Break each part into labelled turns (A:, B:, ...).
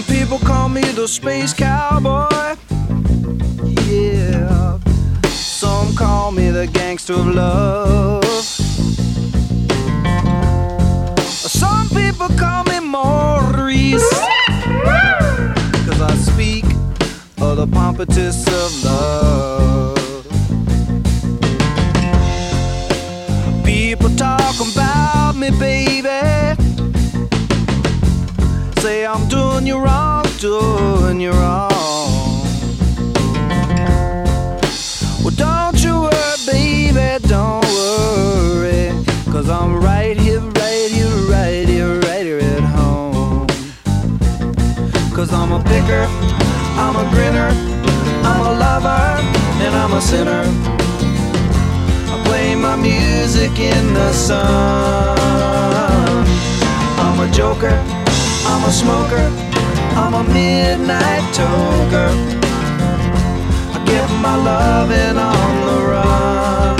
A: people call me the space cowboy. Yeah. Some call me the gangster of love. Some people call me Maurice, 'cause I speak of the pompatus of love. People talk about me, baby, say I'm doing you wrong, doing you wrong. Well, don't you worry, baby, don't worry, 'cause I'm right here, right here, right here, right here at home. 'Cause I'm a picker, I'm a grinner, I'm a lover, and I'm a sinner. I play my music in the sun. I'm a joker, I'm a smoker, I'm a midnight toker. I get my loving on the run.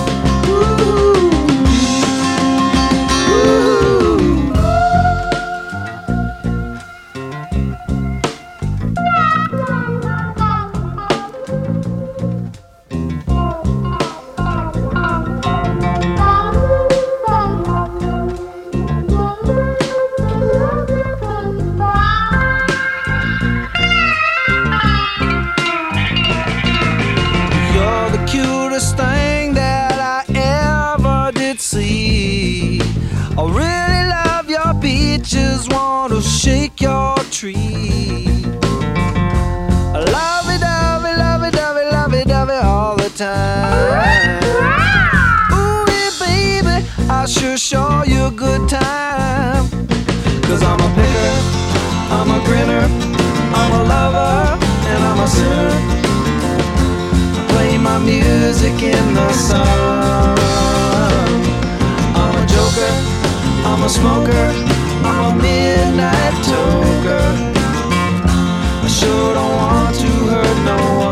A: Thing that I ever did see. I really love your beaches, want to shake your tree. I love it, dovey, love it, dovey, love it, dovey all the time. Ooh, yeah, baby, I sure show you a good time. 'Cause I'm a picker, I'm a grinner, I'm a lover, and I'm a sinner. Play my music in the sun. I'm a joker, I'm a smoker, I'm a midnight toker. I sure don't want to hurt no one.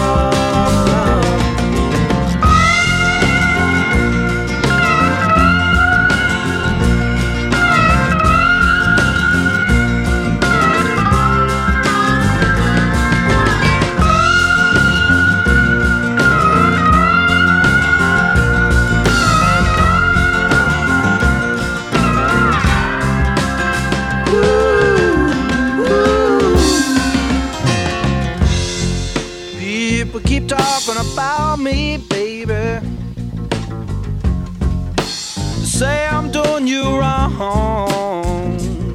A: People keep talking about me, baby, say I'm doing you wrong.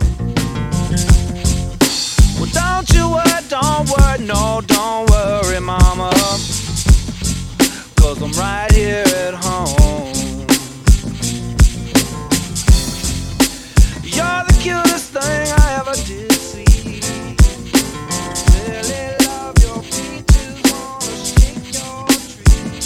A: Well, don't worry, no, don't worry, mama, 'cause I'm right here at home. You're the cutest thing I ever did see. Really love your peaches, wanna shake your tree.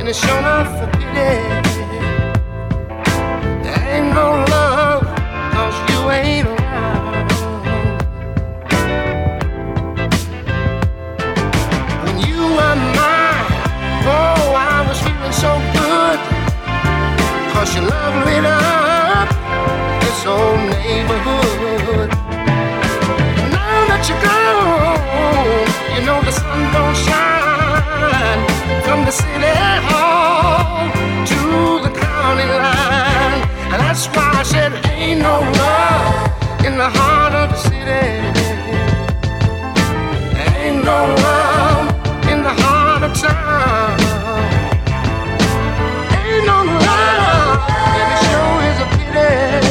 A: and it's sure enough a pity. There ain't no love, 'cause you ain't around. When you were mine, oh, I was feeling so good, 'cause your love lit up this old neighborhood. Now that you're gone, you know the sun don't shine from the city hall to the county line. And that's why I said ain't no love in the heart of the city. Ain't no love in the heart of town. Ain't no love, and it sure is a pity.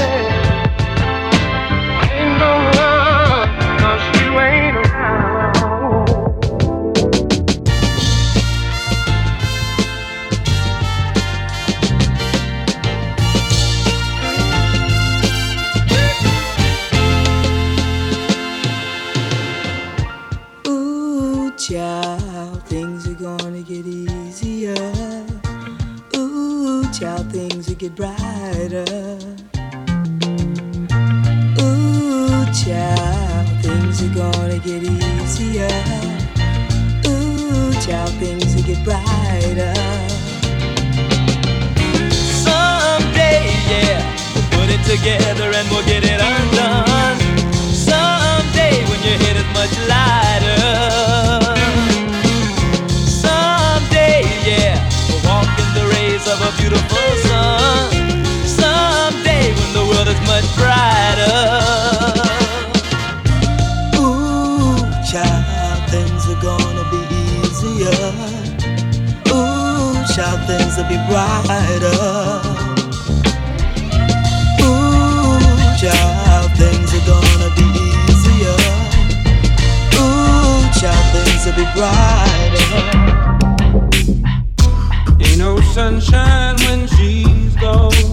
A: Ain't no love, 'cause you ain't around.
B: Child, things are gonna get easier. Ooh, child, things will get brighter. Ooh, child, things are gonna get easier. Ooh, child, things will get brighter.
C: Someday, yeah, we'll put it together and we'll get it undone. Someday when your head is much lighter. Of a beautiful sun. Someday when the world is much brighter.
B: Ooh, child, things are gonna be easier. Ooh, child, things will be brighter. Ooh, child, things are gonna be easier. Ooh, child, things will be brighter.
D: Ain't no sunshine when she's gone.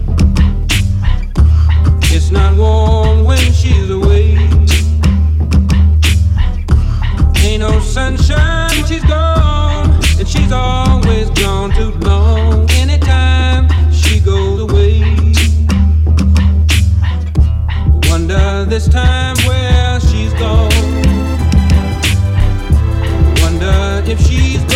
D: It's not warm when she's away. Ain't no sunshine when she's gone, and she's always gone too long. Anytime she goes away, wonder this time where she's gone. Wonder if she's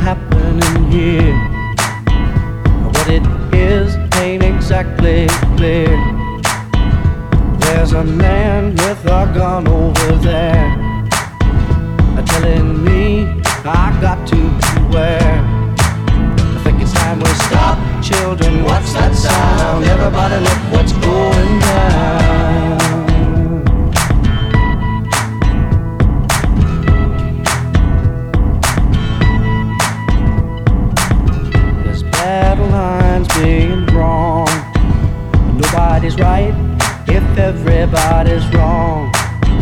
A: happening here. What it is ain't exactly clear. There's a man with a gun over there, telling me I got to beware. I think it's time we stop, children. What's that sound? Everybody look what's going down. There's battle lines being drawn. Nobody's right if everybody's wrong.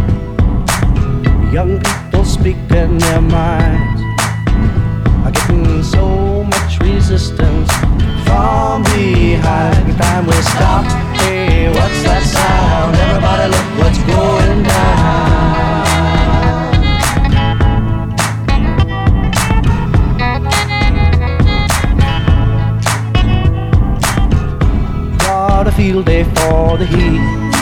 A: Young people speaking their minds are getting so much resistance from behind. Every time we stop, hey, what's that sound? Everybody look what's going down. What a field day for the heat.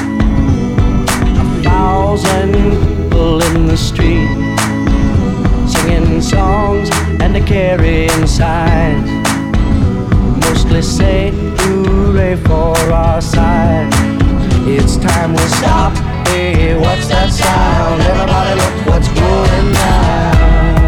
A: 1,000 people in the street, singing songs and they're carrying signs, mostly say hooray for our side. It's time we stop, hey, what's that sound? Everybody look what's going down.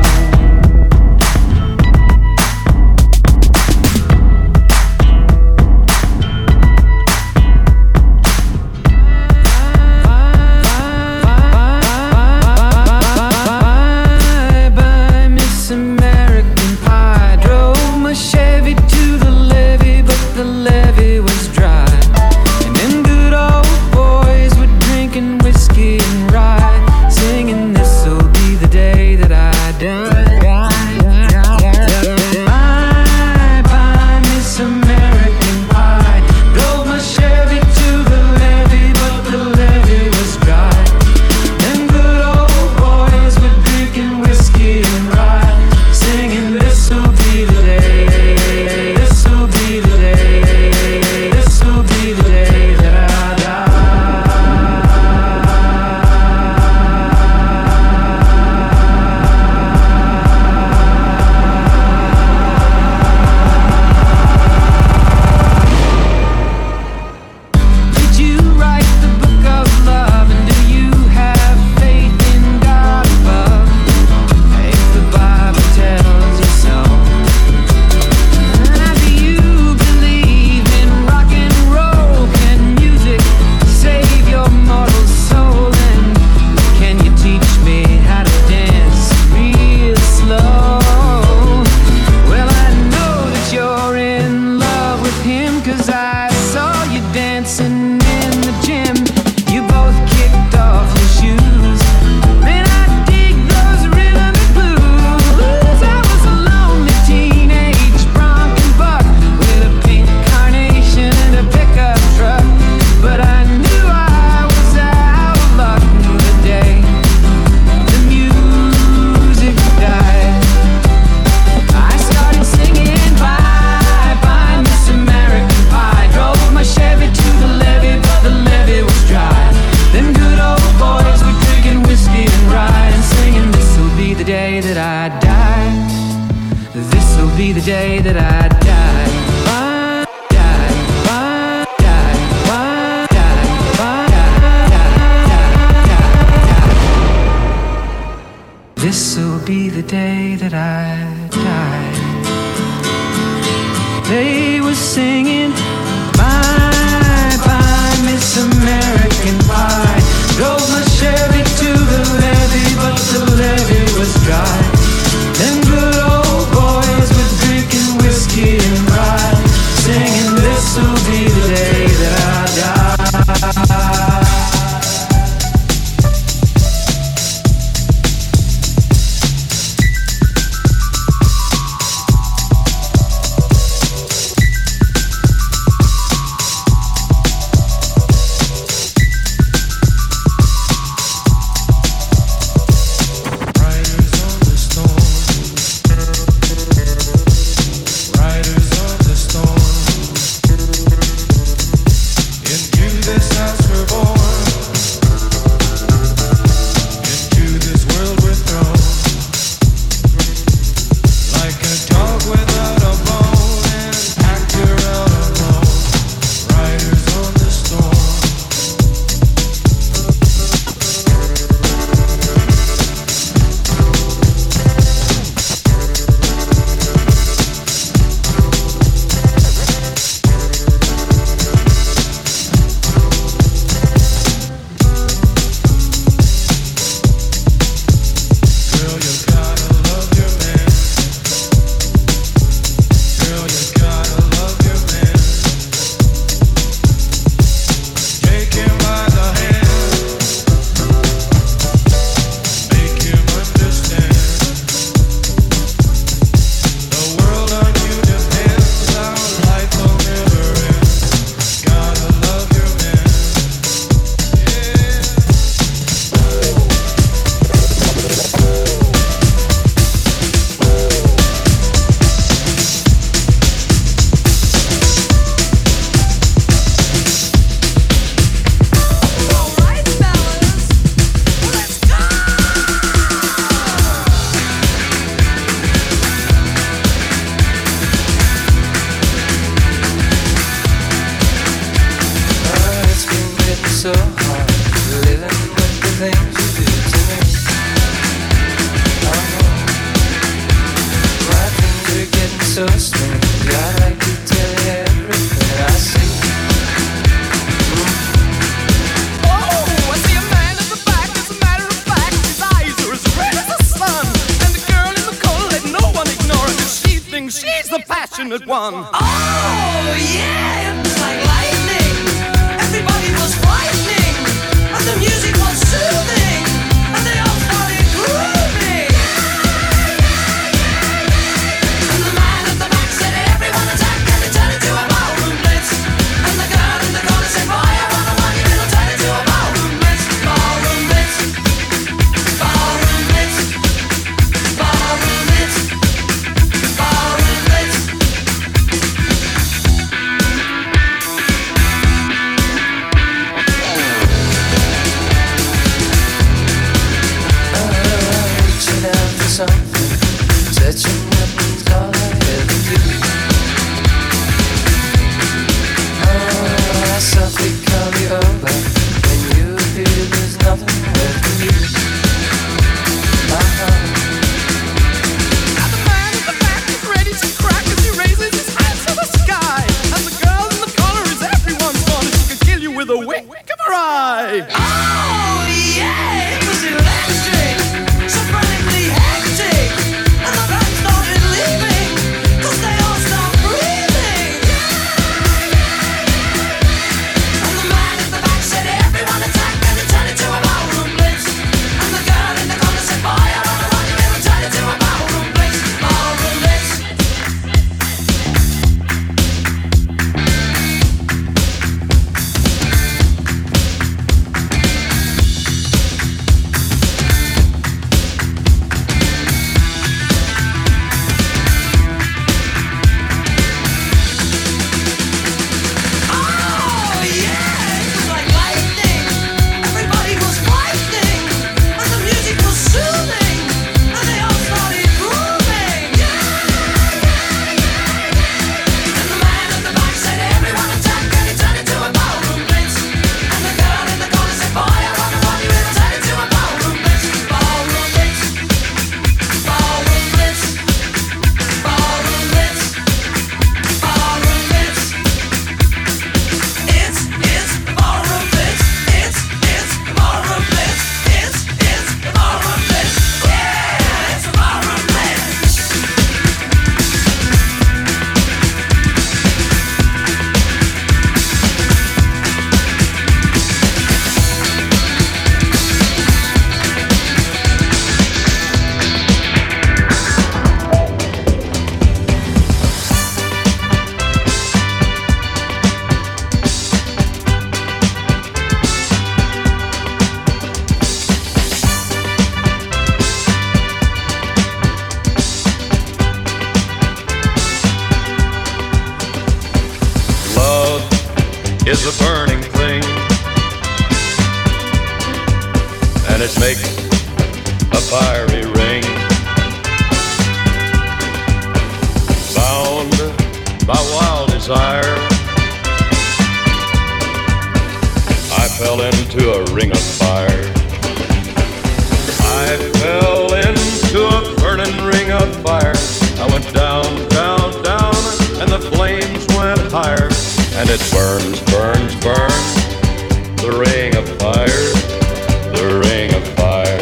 E: This'll be the day that I die. They were singing bye bye Miss American Pie. Drove my Chevy to the levee, but the levee was dry. Them good old boys were drinking whiskey and rye, singing this'll be the day that I die. so strange. I'd like to tell you everything I see.
C: Oh, I see a man in the back. As a matter of fact, his eyes are as red as the sun. And the girl in the corner, let no one ignore her, 'cause she thinks she's the passionate one.
B: Oh, yeah, it was like lightning. Everybody was frightening, and the music was soothing, and they all started grooving. And the man at the back said, everyone attack, and it turned into a ballroom blitz. And the girl in the corner said, boy, I wanna want you, it'll turn into a ballroom blitz. Ballroom blitz, ballroom blitz, ballroom blitz, ballroom blitz.
E: Reaching out for something, touching nothing's all I ever do. I softly call you over, when you appear there's nothing left for you.
C: And the man in the back is ready to crack as he raises his hands to the sky. And the girl in the corner is everyone's gone. She could kill you with a wink of her eye.
B: Oh, yeah, it was electric, so frantically hectic, and the band started leaving, 'cause they all stopped breathing. And the man at the back said, everyone attack, and it turned into a ballroom blitz. And the girl in the corner said, boy, I wanna want you, it'll turn into a ballroom blitz. Ballroom blitz. Oh, yeah, it was like lightning. Everybody was frightening, and the music was soothing, and they all started grooving. And the man at the back said, everyone attack, and it turned into a ballroom blitz. And the girl in the corner said, boy, I wanna want you, it'll turn into a ballroom blitz. Ballroom blitz, ballroom blitz, ballroom blitz, ballroom blitz. It's ballroom blitz. It's ballroom blitz. It's ballroom blitz. Yeah, it's a ballroom blitz.
F: Love is a burning thing, and it makes a fiery ring. Bound by wild desire, I fell into a ring of fire. I fell into a burning ring of fire. I went down, down, down, and the flames went higher. And it burns, burns, burns, the ring of fire, the ring of fire.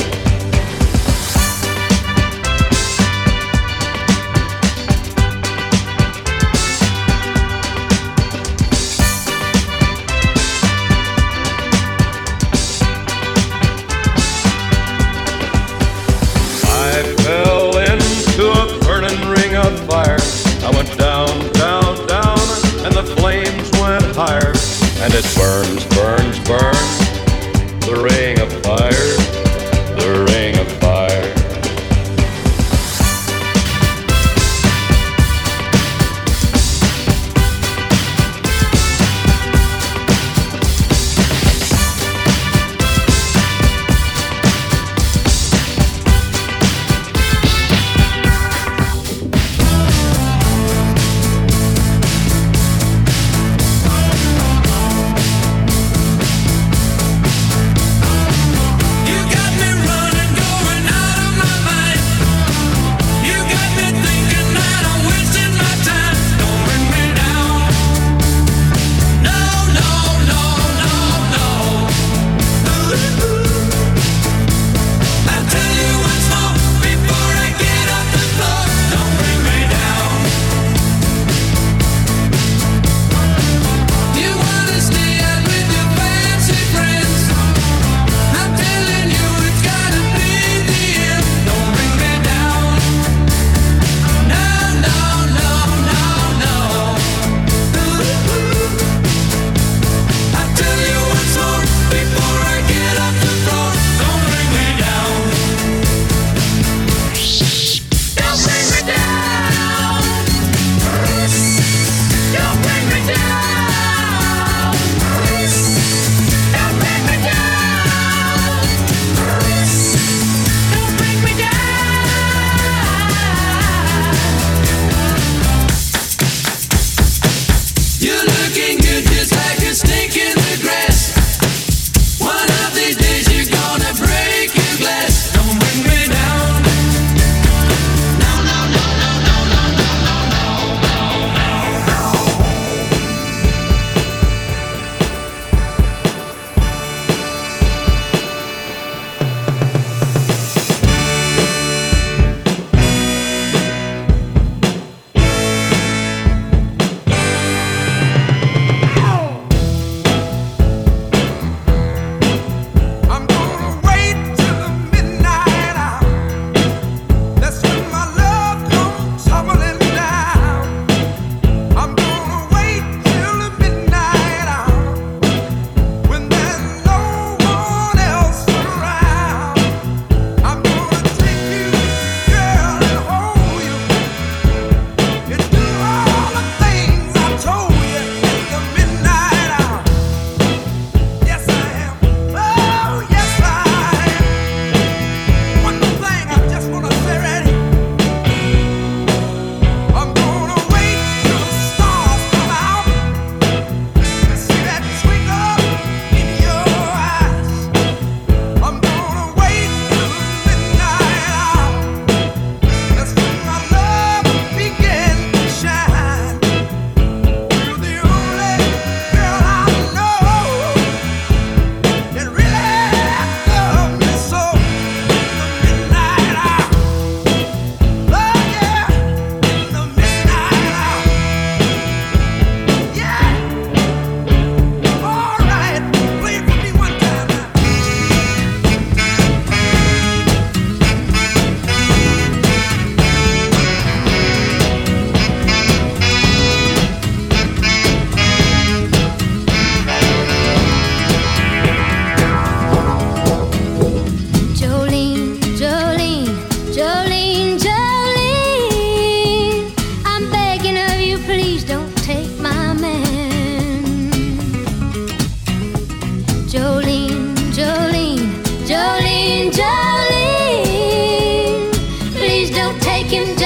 F: I fell into a burning ring of fire. I went down, down, down, and the flames went higher. And it burns, burns, burns, the ring of fire, the ring of fire.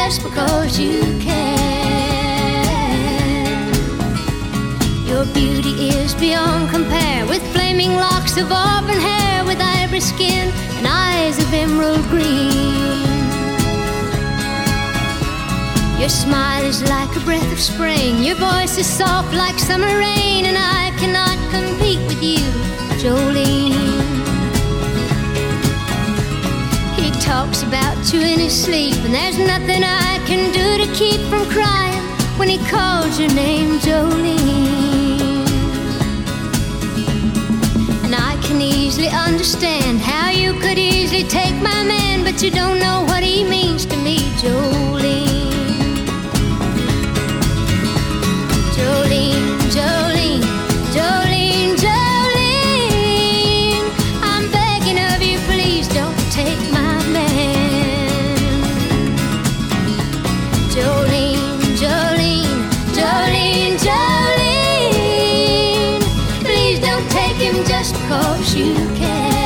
G: just because you can. Your beauty is beyond compare, with flaming locks of auburn hair, with ivory skin and eyes of emerald green. Your smile is like a breath of spring, your voice is soft like summer rain, and I cannot compete with you, Jolene. He talks about you in his sleep, and there's nothing I can do to keep from crying when he calls your name, Jolene. And I can easily understand how you could easily take my man, but you don't know what he means to me, Jolene. Jolene, Jolene, Jolene, Jolene, I'm begging of you, please don't take my man. Jolene, Jolene, Jolene, Jolene, please don't take him just because you can.